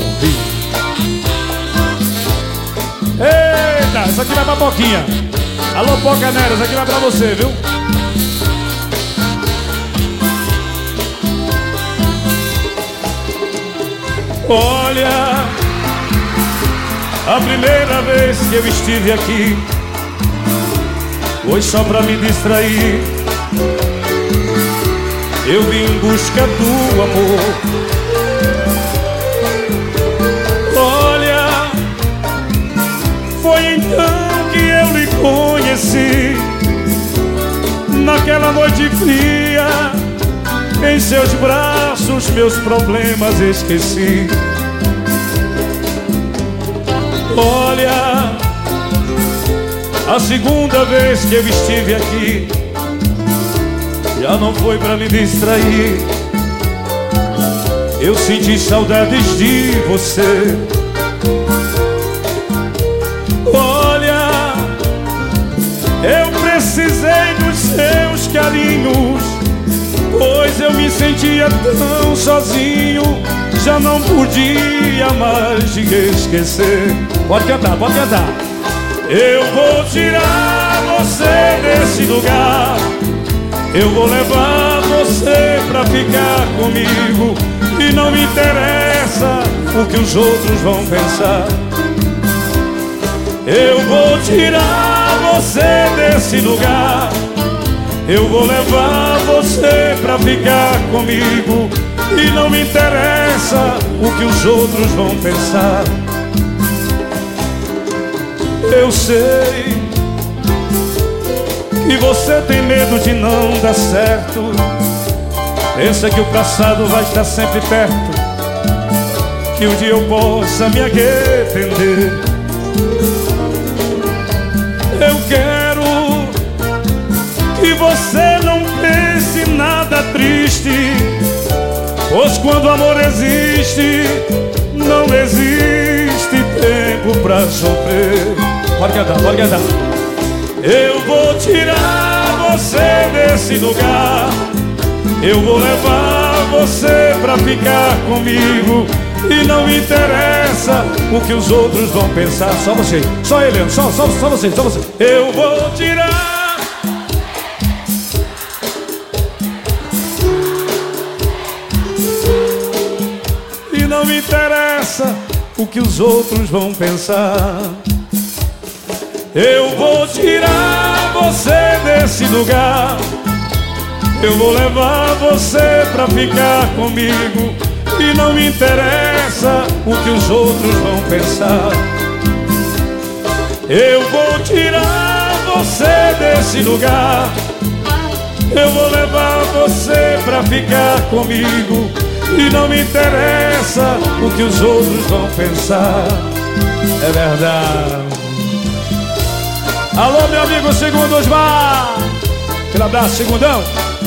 ouvir. Eita, essa aqui vai pra Poquinha. Alô, Poca Nera, essa aqui vai pra você, viu? Olha, a primeira vez que eu estive aqui foi só pra me distrair. Eu vim em busca do amor. Olha, foi então que eu lhe conheci. Naquela noite fria, em seus braços meus problemas esqueci. Olha, a segunda vez que eu estive aqui já não foi pra me distrair. Eu senti saudades de você. Olha, eu precisei dos seus carinhos, pois eu me sentia tão sozinho. Já não podia mais te esquecer. Pode cantar, pode cantar. Eu vou tirar você desse lugar. Eu vou levar você pra ficar comigo. E não me interessa o que os outros vão pensar. Eu vou tirar você desse lugar. Eu vou levar você pra ficar comigo. E não me interessa o que os outros vão pensar. Eu sei que você tem medo de não dar certo. Pensa que o passado vai estar sempre perto, que um dia eu possa me arrepender. Eu quero que você não pense nada triste, pois quando o amor existe, não existe tempo pra sofrer. Pode cantar, pode cantar. Eu vou tirar você desse lugar. Eu vou levar você pra ficar comigo. E não me interessa o que os outros vão pensar. Só você, só ele, só você, só você. Eu vou tirar. E não me interessa o que os outros vão pensar. Eu vou tirar você desse lugar. Eu vou levar você pra ficar comigo. E não me interessa o que os outros vão pensar. Eu vou tirar você desse lugar. Eu vou levar você pra ficar comigo. E não me interessa o que os outros vão pensar. É verdade. Alô, meu amigo Segundo Osmar. Aquele abraço, Segundão.